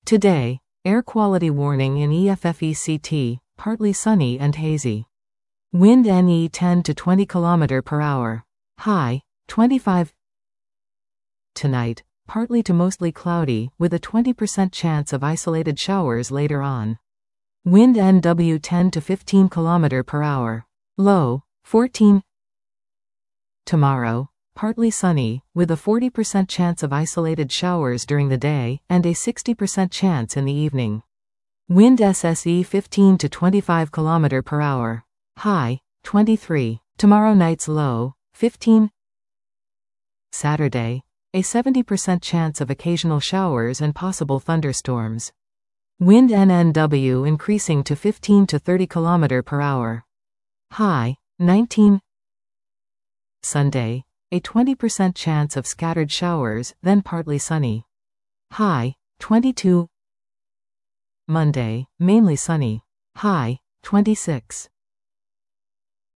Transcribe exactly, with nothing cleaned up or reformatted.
Today, air quality warning in E F F E C T, partly sunny and hazy. Wind N E ten to twenty kilometers per hour. High, twenty-five. Tonight, partly to mostly cloudy, with a twenty percent chance of isolated showers later on. Wind N W ten to fifteen kilometers per hour. Low, fourteen. Tomorrow, partly sunny, with a forty percent chance of isolated showers during the day, and a sixty percent chance in the evening. Wind S S E fifteen to twenty-five kilometers per hour. High, twenty-three. Tomorrow night's low, fifteen. Saturday, a seventy percent chance of occasional showers and possible thunderstorms. Wind N N W increasing to fifteen to thirty kilometers per hour. High, nineteen. Sunday, a twenty percent chance of scattered showers, then partly sunny. High, twenty-two. Monday, mainly sunny. High, twenty-six.